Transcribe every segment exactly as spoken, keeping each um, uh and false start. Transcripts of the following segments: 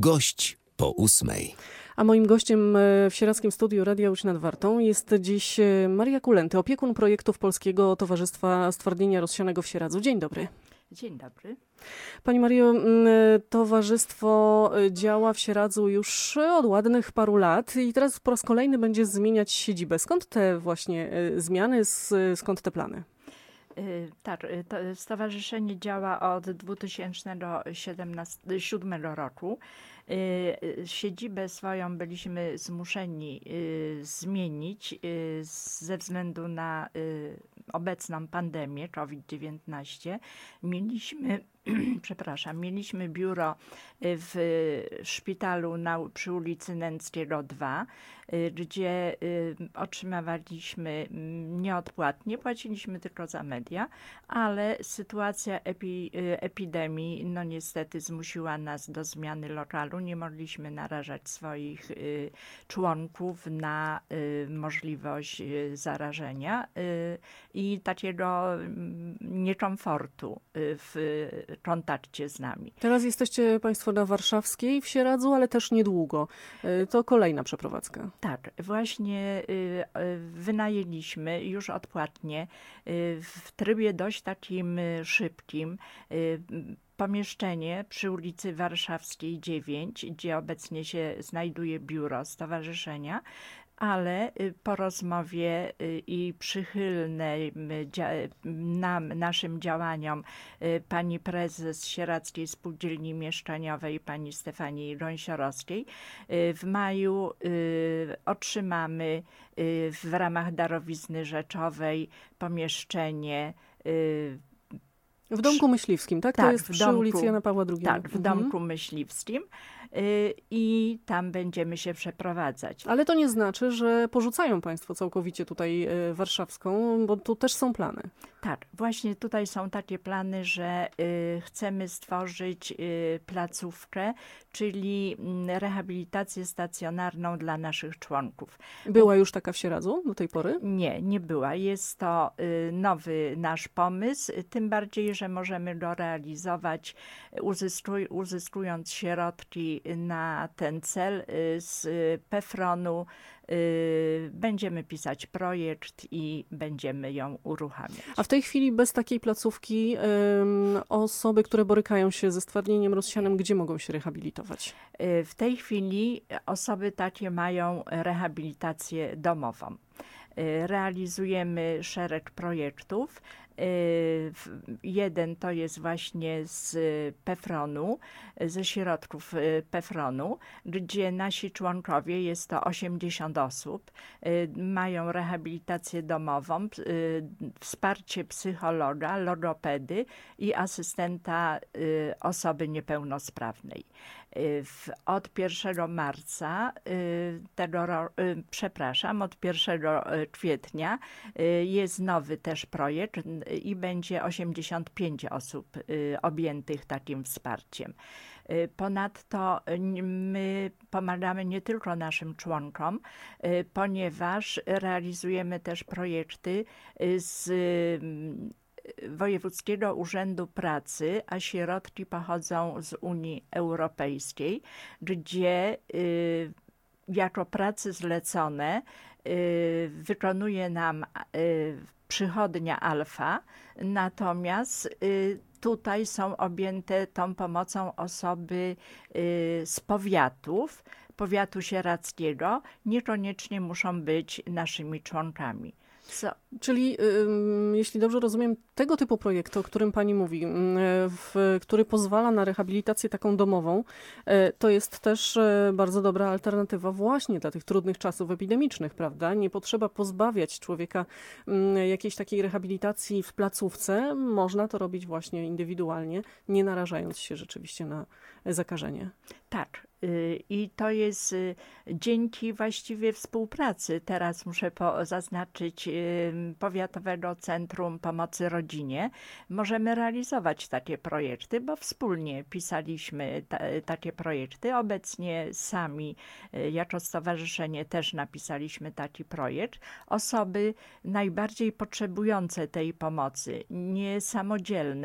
Gość po ósmej. A moim gościem w Sieradzkim Studiu Radia Łódź nad Wartą jest dziś Maria Kulenty, opiekun projektów Polskiego Towarzystwa Stwardnienia Rozsianego w Sieradzu. Dzień dobry. Dzień dobry. Pani Mario, towarzystwo działa w Sieradzu już od ładnych paru lat i teraz po raz kolejny będzie zmieniać siedzibę. Skąd te właśnie zmiany, skąd te plany? Tak, to stowarzyszenie działa od dwa tysiące siódmego roku. Siedzibę swoją byliśmy zmuszeni zmienić ze względu na obecną pandemię COVID dziewiętnaście. Mieliśmy, przepraszam, mieliśmy biuro w szpitalu na, przy ulicy Nęckiego dwa, gdzie otrzymywaliśmy nieodpłatnie, płaciliśmy tylko za media, ale sytuacja epi, epidemii no niestety zmusiła nas do zmiany lokalu. Nie mogliśmy narażać swoich y, członków na y, możliwość y, zarażenia y, i takiego y, niekomfortu y, w y, kontakcie z nami. Teraz jesteście Państwo na Warszawskiej w Sieradzu, ale też niedługo. Y, to kolejna przeprowadzka. Tak, właśnie y, y, wynajęliśmy już odpłatnie y, w trybie dość takim y, szybkim y, pomieszczenie przy ulicy Warszawskiej dziewięć, gdzie obecnie się znajduje biuro stowarzyszenia, ale po rozmowie i przychylnej nam, naszym działaniom pani prezes Sieradzkiej Spółdzielni Mieszkaniowej, pani Stefanii Gąsiorowskiej, w maju otrzymamy w ramach darowizny rzeczowej pomieszczenie w Domku Myśliwskim, tak? Tak, to jest w przy domku, ulicy Jana Pawła drugiego. Tak, w mhm. Domku Myśliwskim y, i tam będziemy się przeprowadzać. Ale to nie znaczy, że porzucają Państwo całkowicie tutaj y, Warszawską, bo tu też są plany. Tak, właśnie tutaj są takie plany, że y, chcemy stworzyć y, placówkę, czyli y, rehabilitację stacjonarną dla naszych członków. Była już taka w Sieradzu do tej pory? Nie, nie była. Jest to y, nowy nasz pomysł, tym bardziej, że możemy go realizować, uzyskuj, uzyskując środki na ten cel y, z PEFRON-u. Y, będziemy pisać projekt i będziemy ją uruchamiać. A w tej chwili bez takiej placówki y, osoby, które borykają się ze stwardnieniem rozsianym, gdzie mogą się rehabilitować? Y, w tej chwili osoby takie mają rehabilitację domową. Y, realizujemy szereg projektów. Jeden to jest właśnie z PEFRON-u, ze środków PEFRON-u, gdzie nasi członkowie, jest to osiemdziesiąt osób, mają rehabilitację domową, wsparcie psychologa, logopedy i asystenta osoby niepełnosprawnej. Od pierwszego marca tego roku, przepraszam, od pierwszego kwietnia jest nowy też projekt i będzie osiemdziesiąt pięć osób objętych takim wsparciem. Ponadto my pomagamy nie tylko naszym członkom, ponieważ realizujemy też projekty z Wojewódzkiego Urzędu Pracy, a środki pochodzą z Unii Europejskiej, gdzie y, jako prace zlecone y, wykonuje nam y, przychodnia Alfa, natomiast y, tutaj są objęte tą pomocą osoby y, z powiatów, powiatu sieradzkiego, niekoniecznie muszą być naszymi członkami. Co? Czyli, y, jeśli dobrze rozumiem, tego typu projekt, o którym pani mówi, y, w, który pozwala na rehabilitację taką domową, y, to jest też y, bardzo dobra alternatywa właśnie dla tych trudnych czasów epidemicznych, prawda? Nie potrzeba pozbawiać człowieka y, jakiejś takiej rehabilitacji w placówce. Można to robić właśnie indywidualnie, nie narażając się rzeczywiście na zakażenie. Tak. I to jest dzięki właściwie współpracy, teraz muszę po, zaznaczyć, Powiatowego Centrum Pomocy Rodzinie. Możemy realizować takie projekty, bo wspólnie pisaliśmy ta, takie projekty. Obecnie sami jako stowarzyszenie też napisaliśmy taki projekt. Osoby najbardziej potrzebujące tej pomocy, niesamodzielne,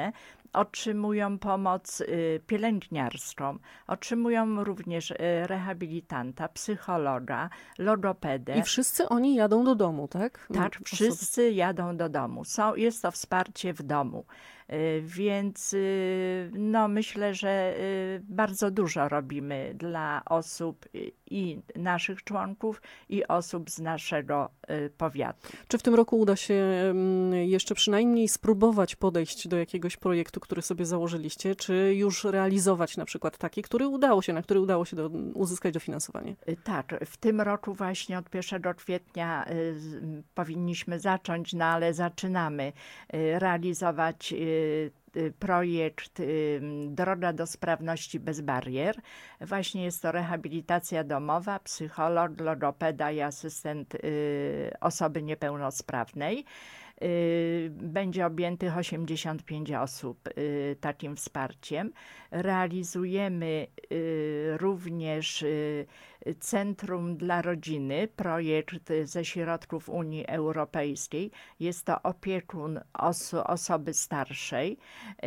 otrzymują pomoc pielęgniarską, otrzymują również rehabilitanta, psychologa, logopedę. I wszyscy oni jadą do domu, tak? Tak, Osoby. wszyscy jadą do domu. Są, jest to wsparcie w domu. Więc no, myślę, że bardzo dużo robimy dla osób i naszych członków, i osób z naszego powiatu. Czy w tym roku uda się jeszcze przynajmniej spróbować podejść do jakiegoś projektu, który sobie założyliście, czy już realizować na przykład taki, który udało się, na który udało się do, uzyskać dofinansowanie? Tak, w tym roku właśnie od pierwszego kwietnia powinniśmy zacząć, no ale zaczynamy realizować projekt Droga do sprawności bez barier. Właśnie jest to rehabilitacja domowa, psycholog, logopeda i asystent osoby niepełnosprawnej. Będzie objętych osiemdziesiąt pięć osób takim wsparciem. Realizujemy również Centrum dla Rodziny, projekt ze środków Unii Europejskiej. Jest to opiekun oso- osoby starszej.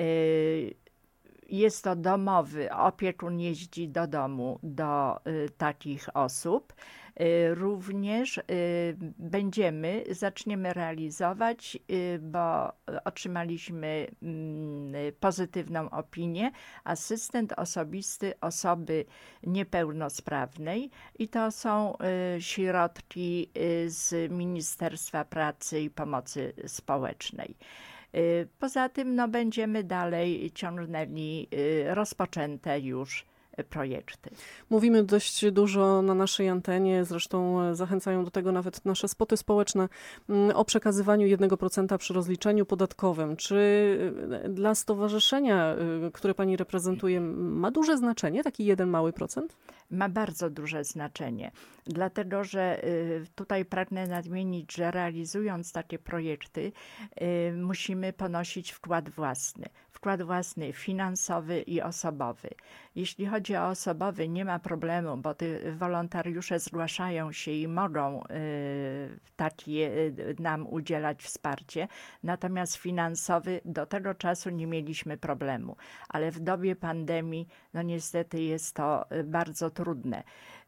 Jest to domowy, opiekun jeździ do domu do takich osób. Również będziemy, zaczniemy realizować, bo otrzymaliśmy pozytywną opinię, asystent osobisty osoby niepełnosprawnej i to są środki z Ministerstwa Pracy i Pomocy Społecznej. Poza tym no, będziemy dalej ciągnęli rozpoczęte już projekty. Mówimy dość dużo na naszej antenie, zresztą zachęcają do tego nawet nasze spoty społeczne, o przekazywaniu jednego procenta przy rozliczeniu podatkowym. Czy dla stowarzyszenia, które pani reprezentuje, ma duże znaczenie taki jeden mały procent? Ma bardzo duże znaczenie, dlatego że tutaj pragnę nadmienić, że realizując takie projekty musimy ponosić wkład własny. Wkład własny finansowy i osobowy. Jeśli chodzi o osobowy, nie ma problemu, bo ty wolontariusze zgłaszają się i mogą takie nam udzielać wsparcie. Natomiast finansowy do tego czasu nie mieliśmy problemu. Ale w dobie pandemii, no niestety jest to bardzo trudne.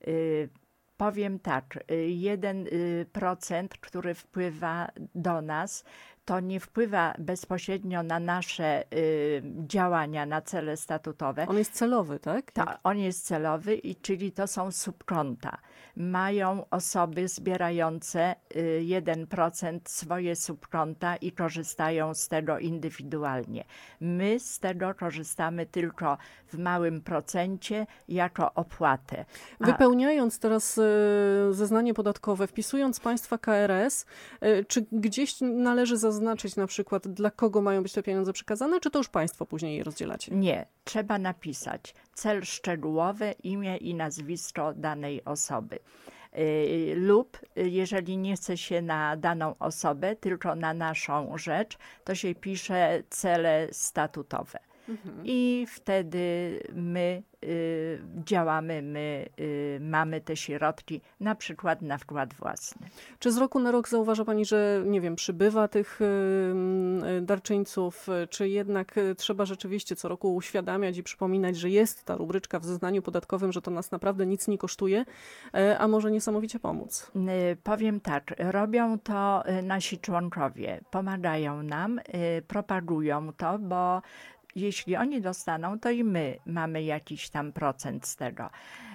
Powiem tak, jeden procent, który wpływa do nas, to nie wpływa bezpośrednio na nasze y, działania, na cele statutowe. On jest celowy, tak? To, on jest celowy, i czyli to są subkonta. Mają osoby zbierające y, jeden procent swoje subkonta i korzystają z tego indywidualnie. My z tego korzystamy tylko w małym procencie jako opłatę. A... Wypełniając teraz y, zeznanie podatkowe, wpisując państwa K R S, y, czy gdzieś należy zaznaczyć, zaznaczyć na przykład, dla kogo mają być te pieniądze przekazane, czy to już państwo później je rozdzielacie? Nie, trzeba napisać cel szczegółowy, imię i nazwisko danej osoby. Yy, lub jeżeli nie chce się na daną osobę, tylko na naszą rzecz, to się pisze cele statutowe. Mhm. I wtedy my y, działamy, my y, mamy te środki na przykład na wkład własny. Czy z roku na rok zauważa pani, że nie wiem, przybywa tych y, darczyńców, czy jednak trzeba rzeczywiście co roku uświadamiać i przypominać, że jest ta rubryczka w zeznaniu podatkowym, że to nas naprawdę nic nie kosztuje, a może niesamowicie pomóc? Y, powiem tak, robią to nasi członkowie, pomagają nam, y, propagują to, bo jeśli oni dostaną, to i my mamy jakiś tam procent z tego.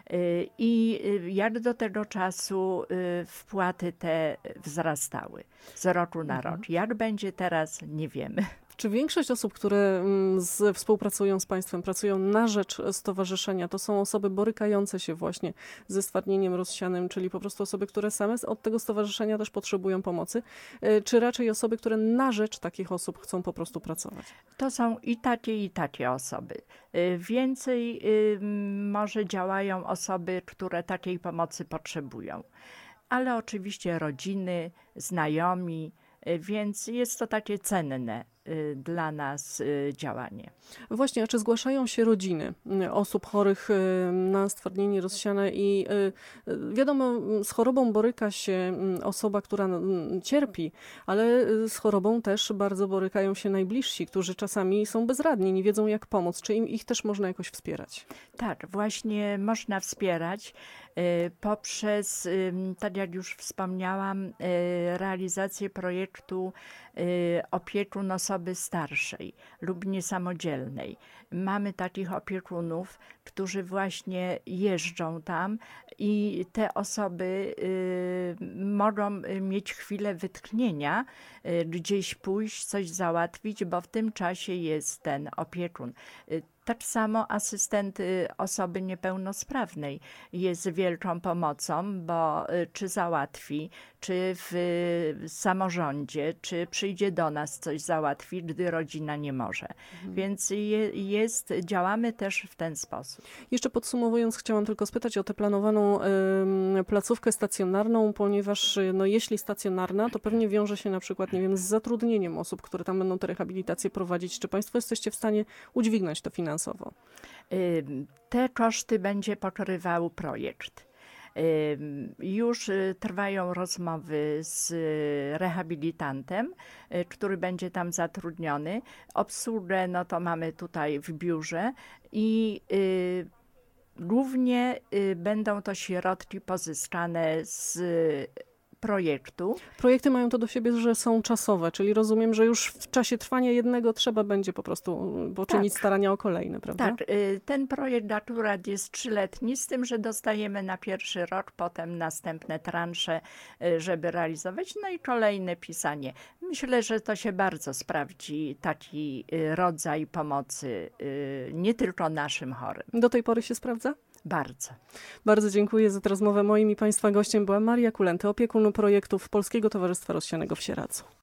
I jak do tego czasu wpłaty te wzrastały z roku na rok. Jak będzie teraz, nie wiemy. Czy większość osób, które z, współpracują z państwem, pracują na rzecz stowarzyszenia, to są osoby borykające się właśnie ze stwardnieniem rozsianym, czyli po prostu osoby, które same od tego stowarzyszenia też potrzebują pomocy, czy raczej osoby, które na rzecz takich osób chcą po prostu pracować? To są i takie, i takie osoby. Więcej może działają osoby, które takiej pomocy potrzebują, ale oczywiście rodziny, znajomi, więc jest to takie cenne dla nas działanie. Właśnie, a czy zgłaszają się rodziny osób chorych na stwardnienie rozsiane i wiadomo, z chorobą boryka się osoba, która cierpi, ale z chorobą też bardzo borykają się najbliżsi, którzy czasami są bezradni, nie wiedzą jak pomóc. Czy im, ich też można jakoś wspierać? Tak, właśnie można wspierać poprzez, tak jak już wspomniałam, realizację projektu opiekun osoby starszej lub niesamodzielnej. Mamy takich opiekunów, którzy właśnie jeżdżą tam i te osoby mogą mieć chwilę wytchnienia, gdzieś pójść, coś załatwić, bo w tym czasie jest ten opiekun. Tak samo asystent osoby niepełnosprawnej jest wielką pomocą, bo czy załatwi, czy w samorządzie, czy przyjdzie do nas coś załatwi, gdy rodzina nie może. Mhm. Więc je, jest, działamy też w ten sposób. Jeszcze podsumowując, chciałam tylko spytać o tę planowaną y, placówkę stacjonarną, ponieważ no, jeśli stacjonarna, to pewnie wiąże się na przykład, nie wiem, z zatrudnieniem osób, które tam będą te rehabilitacje prowadzić. Czy Państwo jesteście w stanie udźwignąć to finansowo? Te koszty będzie pokrywał projekt. Już trwają rozmowy z rehabilitantem, który będzie tam zatrudniony. Obsługę no to mamy tutaj w biurze i głównie będą to środki pozyskane z projektu. Projekty mają to do siebie, że są czasowe, czyli rozumiem, że już w czasie trwania jednego trzeba będzie po prostu poczynić tak. starania o kolejny, prawda? Tak, ten projekt akurat jest trzyletni, z tym, że dostajemy na pierwszy rok, potem następne transze, żeby realizować, no i kolejne pisanie. Myślę, że to się bardzo sprawdzi, taki rodzaj pomocy, nie tylko naszym chorym. Do tej pory się sprawdza? Bardzo. Bardzo dziękuję za tę rozmowę. Moim i Państwa gościem była Maria Kulenty, opiekun projektów Polskiego Towarzystwa Rozsianego w Sieradzu.